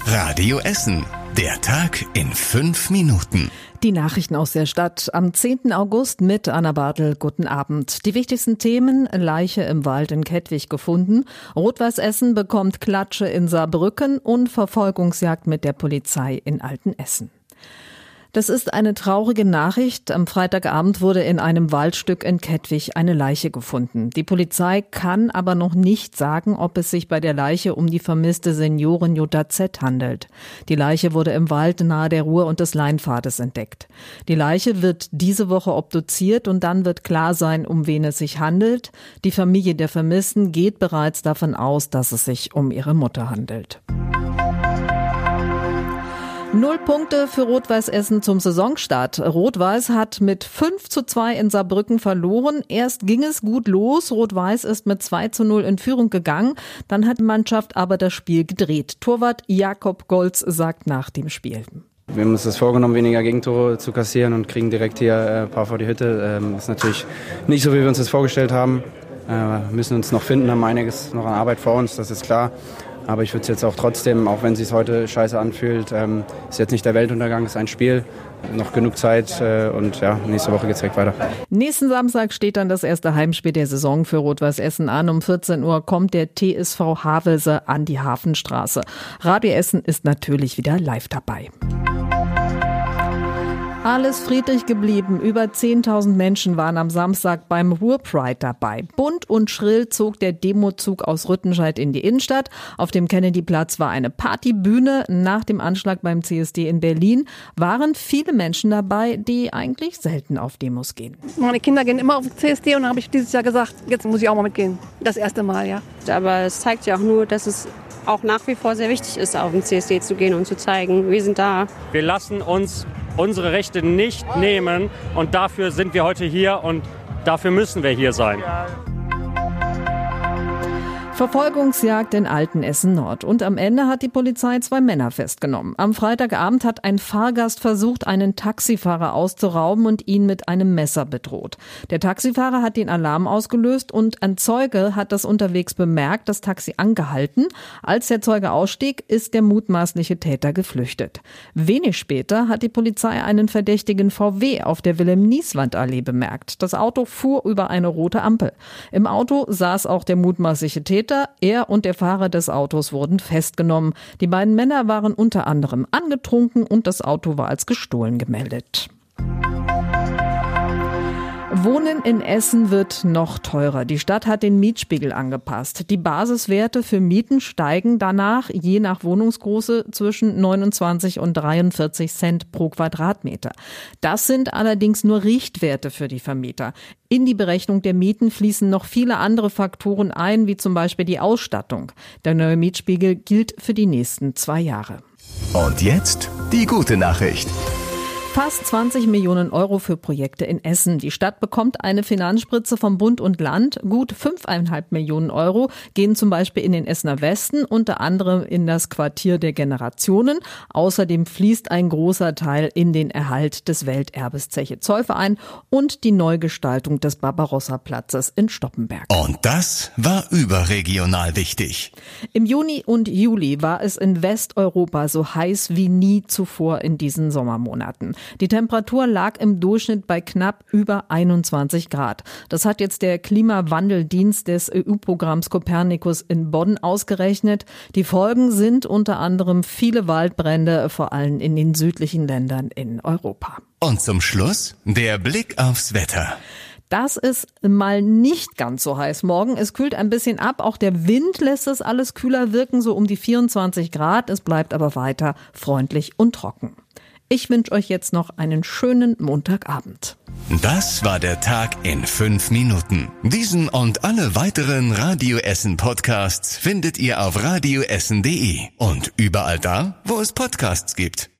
Radio Essen. Der Tag in 5 Minuten. Die Nachrichten aus der Stadt am 10. August mit Anna Bartel. Guten Abend. Die wichtigsten Themen: Leiche im Wald in Kettwig gefunden, Rot-Weiß Essen bekommt Klatsche in Saarbrücken und Verfolgungsjagd mit der Polizei in Altenessen. Das ist eine traurige Nachricht. Am Freitagabend wurde in einem Waldstück in Kettwig eine Leiche gefunden. Die Polizei kann aber noch nicht sagen, ob es sich bei der Leiche um die vermisste Seniorin Jutta Z. handelt. Die Leiche wurde im Wald nahe der Ruhr- und des Leinpfades entdeckt. Die Leiche wird diese Woche obduziert und dann wird klar sein, um wen es sich handelt. Die Familie der Vermissten geht bereits davon aus, dass es sich um ihre Mutter handelt. 0 Punkte für Rot-Weiß Essen zum Saisonstart. Rot-Weiß hat mit 5:2 in Saarbrücken verloren. Erst ging es gut los. Rot-Weiß ist mit 2:0 in Führung gegangen. Dann hat die Mannschaft aber das Spiel gedreht. Torwart Jakob Golz sagt nach dem Spiel: Wir haben uns das vorgenommen, weniger Gegentore zu kassieren und kriegen direkt hier ein paar vor die Hütte. Das ist natürlich nicht so, wie wir uns das vorgestellt haben. Wir müssen uns noch finden, haben einiges noch an Arbeit vor uns, das ist klar. Aber ich würde es jetzt auch trotzdem, auch wenn es sich heute scheiße anfühlt, ist jetzt nicht der Weltuntergang, ist ein Spiel, noch genug Zeit und ja, nächste Woche geht's direkt weiter. Nächsten Samstag steht dann das erste Heimspiel der Saison für Rot-Weiß Essen an. Um 14 Uhr kommt der TSV Havelse an die Hafenstraße. Radio Essen ist natürlich wieder live dabei. Alles friedlich geblieben. Über 10.000 Menschen waren am Samstag beim Ruhr-Pride dabei. Bunt und schrill zog der Demozug aus Rüttenscheid in die Innenstadt. Auf dem Kennedyplatz war eine Partybühne. Nach dem Anschlag beim CSD in Berlin waren viele Menschen dabei, die eigentlich selten auf Demos gehen. Meine Kinder gehen immer auf den CSD und dann habe ich dieses Jahr gesagt, jetzt muss ich auch mal mitgehen. Das erste Mal, ja. Aber es zeigt ja auch nur, dass es auch nach wie vor sehr wichtig ist, auf den CSD zu gehen und zu zeigen, wir sind da. Wir lassen uns unsere Rechte nicht nehmen und dafür sind wir heute hier und dafür müssen wir hier sein. Verfolgungsjagd in Altenessen Nord. Und am Ende hat die Polizei 2 Männer festgenommen. Am Freitagabend hat ein Fahrgast versucht, einen Taxifahrer auszurauben und ihn mit einem Messer bedroht. Der Taxifahrer hat den Alarm ausgelöst und ein Zeuge hat das unterwegs bemerkt, das Taxi angehalten. Als der Zeuge ausstieg, ist der mutmaßliche Täter geflüchtet. Wenig später hat die Polizei einen verdächtigen VW auf der Wilhelm-Nieswand-Allee bemerkt. Das Auto fuhr über eine rote Ampel. Im Auto saß auch der mutmaßliche Täter. Er und der Fahrer des Autos wurden festgenommen. Die beiden Männer waren unter anderem angetrunken und das Auto war als gestohlen gemeldet. Wohnen in Essen wird noch teurer. Die Stadt hat den Mietspiegel angepasst. Die Basiswerte für Mieten steigen danach je nach Wohnungsgröße zwischen 29 und 43 Cent pro Quadratmeter. Das sind allerdings nur Richtwerte für die Vermieter. In die Berechnung der Mieten fließen noch viele andere Faktoren ein, wie zum Beispiel die Ausstattung. Der neue Mietspiegel gilt für die nächsten 2 Jahre. Und jetzt die gute Nachricht. Fast 20 Millionen Euro für Projekte in Essen. Die Stadt bekommt eine Finanzspritze vom Bund und Land. Gut 5,5 Millionen Euro gehen zum Beispiel in den Essener Westen, unter anderem in das Quartier der Generationen. Außerdem fließt ein großer Teil in den Erhalt des Welterbes Zeche Zollverein und die Neugestaltung des Barbarossa-Platzes in Stoppenberg. Und das war überregional wichtig. Im Juni und Juli war es in Westeuropa so heiß wie nie zuvor in diesen Sommermonaten. Die Temperatur lag im Durchschnitt bei knapp über 21 Grad. Das hat jetzt der Klimawandeldienst des EU-Programms Copernicus in Bonn ausgerechnet. Die Folgen sind unter anderem viele Waldbrände, vor allem in den südlichen Ländern in Europa. Und zum Schluss der Blick aufs Wetter. Das ist mal nicht ganz so heiß morgen. Es kühlt ein bisschen ab. Auch der Wind lässt es alles kühler wirken, so um die 24 Grad. Es bleibt aber weiter freundlich und trocken. Ich wünsche euch jetzt noch einen schönen Montagabend. Das war der Tag in 5 Minuten. Diesen und alle weiteren Radio Essen Podcasts findet ihr auf radioessen.de und überall da, wo es Podcasts gibt.